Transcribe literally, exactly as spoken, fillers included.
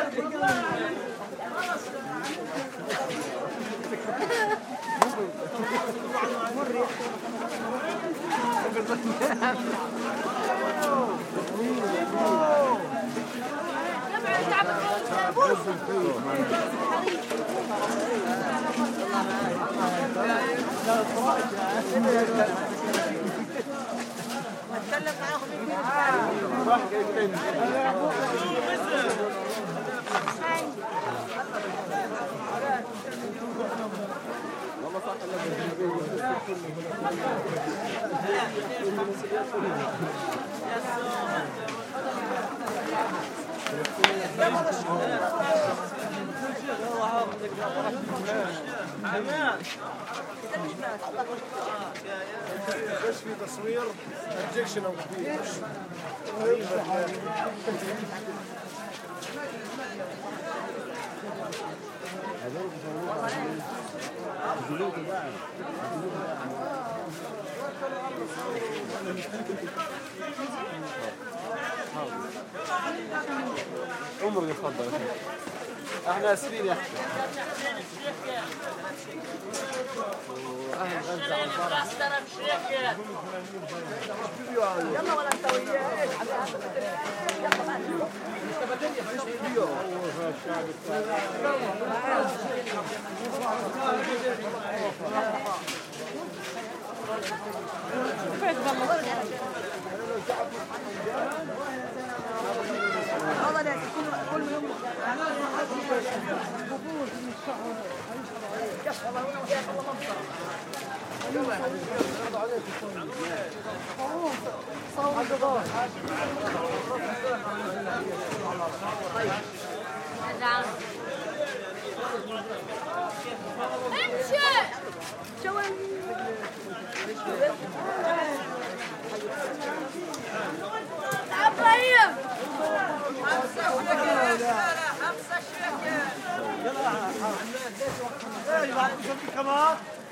اتكلم معاهم والله صح ايش في تصوير انجكشن او عمر يتفضل احنا اسفين يا اخي اهل غزه على يلا ولا انت وياه ايش كمان